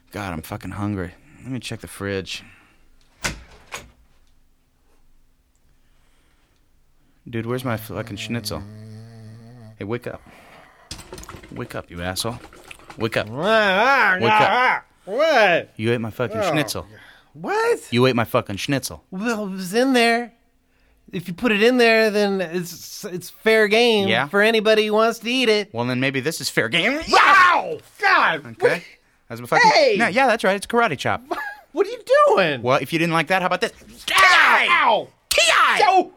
God, I'm fucking hungry. Let me check the fridge. Dude, where's my fucking schnitzel? Hey, wake up. Wake up, you asshole. Wake up. Wake up. What? You ate my fucking schnitzel. What? You ate my fucking schnitzel. Well, it was in there. If you put it in there, then it's fair game for anybody who wants to eat it. Well, then maybe this is fair game. Wow! God! Okay. That's my fucking... Hey! No, yeah, that's right. It's karate chop. What are you doing? Well, if you didn't like that, how about this? Ow! T.I. Ow!